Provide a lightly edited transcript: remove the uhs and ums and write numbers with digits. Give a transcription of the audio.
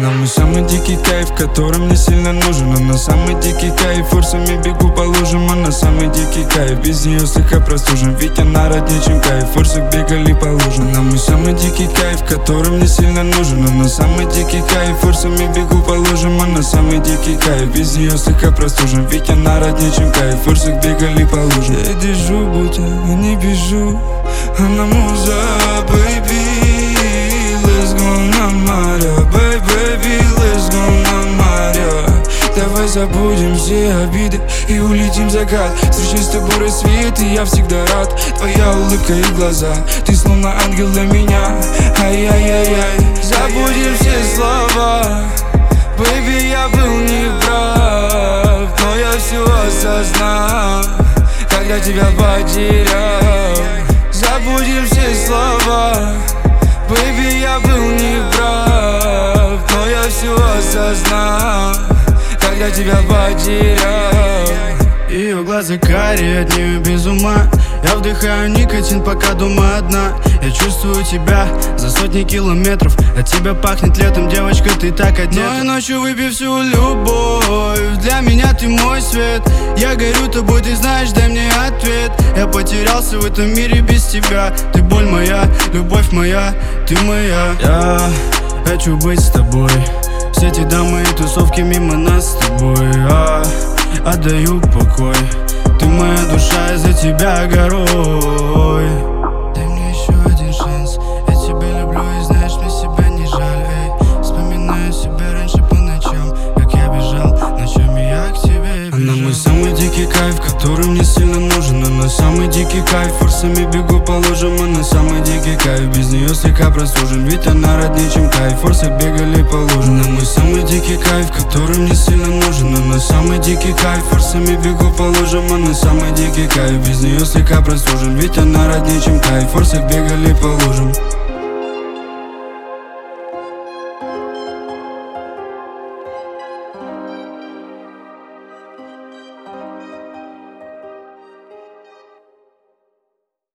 Она мой самый дикий кайф, который мне сильно нужен. Она самый дикий кайф, форсами бегу по лужам. Она самый дикий кайф, без нее слегка простужен. Ведь она роднее, чем кайф, форсах бегали по лужам. Она мой самый дикий кайф, который мне сильно нужен. Она самый дикий кайф, форсами бегу по лужам. Она самый дикий кайф, без нее слегка простужен. Ведь она роднее, чем кайф, форсах бегали по лужам. Я держу, будто не бежу. Она муза, baby. Let's go на море, baby, let's go на море. Давай забудем все обиды и улетим в закат. Встречай с тобой рассвет, и я всегда рад. Твоя улыбка и глаза, ты словно ангел для меня. Ай-яй-яй-яй. Забудем все слова, baby, я был неправ, но я все осознал, когда тебя потерял. Забудем все слова, baby, я был неправ, но я все осознал, когда тебя потерял. Ее глаза карие, от нее без ума. Я вдыхаю никотин, пока дома одна. Я чувствую тебя за сотни километров. От тебя пахнет летом, девочка, ты так одета. Но и ночью выпей всю любовь. Для меня ты мой свет. Я горю тобой, ты знаешь, дай мне ответ. Я потерялся в этом мире без тебя. Ты боль моя, любовь моя, ты моя. Я хочу быть с тобой. Все эти дамы и тусовки мимо нас с тобой. Отдаю покой. Ты моя душа, из-за тебя горой. Дай мне еще один шанс. Я тебя люблю и знаешь, мне себя не жаль. Эй, вспоминаю себя раньше по ночам, как я бежал ночами, я к тебе бежал. Она мой самый дикий кайф, который мне сильно нужен. Она самый дикий кайф, форсами бегу по лужам. Она самый дикий кайф, без нее слегка простужен. Ведь она роднее, чем кайф, форсах бегали по лужам. Она мой самый дикий кайф, который мне сильно нужен. Она самый дикий кайф, форсами бегу по лужам. Она самый дикий кайф, без нее слегка простужен. Ведь она роднее, чем кайф, форсах бегали по лужам.